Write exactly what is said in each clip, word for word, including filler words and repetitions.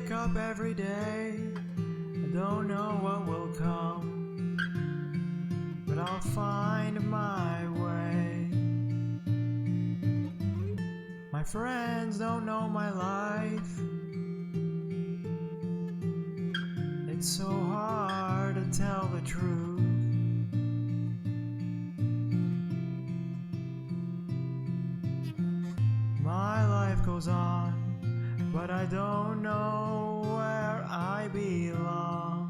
wake up every day, I don't know what will come, but I'll find my way. My friends don't know my life. It's so hard to tell the truth. My life goes on, but I don't know where I belong.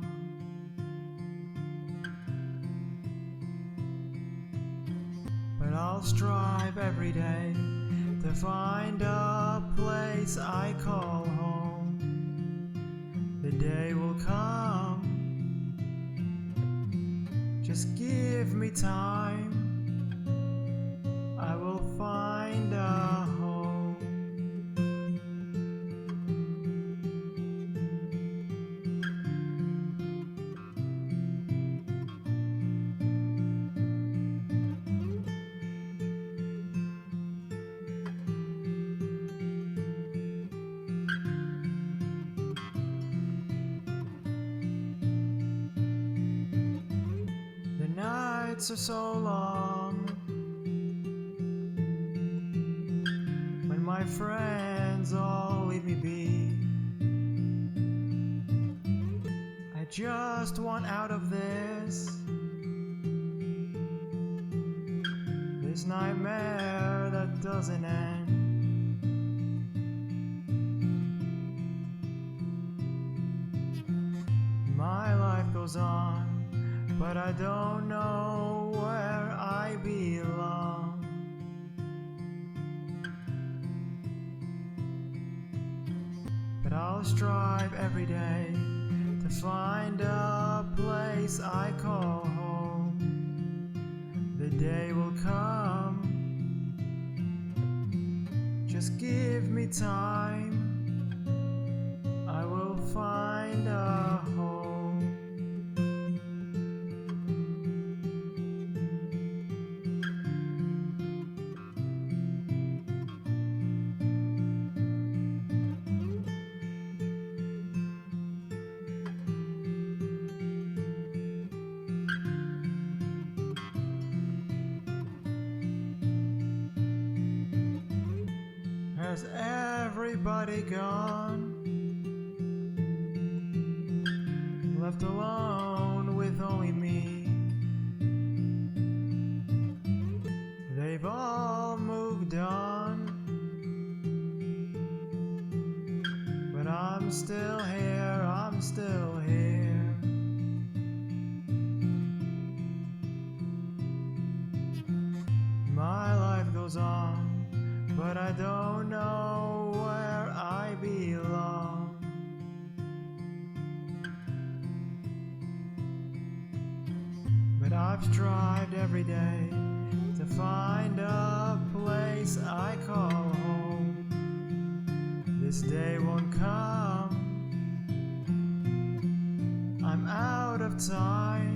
But I'll strive every day to find a place I call home. The day will come, just give me time, I will find a home. The nights are so long when my friends all leave me be. I just want out of this This nightmare that doesn't end. My life goes on, but I don't know where I belong. But I'll strive every day to find a place I call home. The day will come, just give me time, I will find a home. Has everybody gone? Left alone with only me. They've all moved on, but I'm still here, I'm still here. My life goes on, but I don't know where I belong. But I've strived every day to find a place I call home. This day won't come, I'm out of time,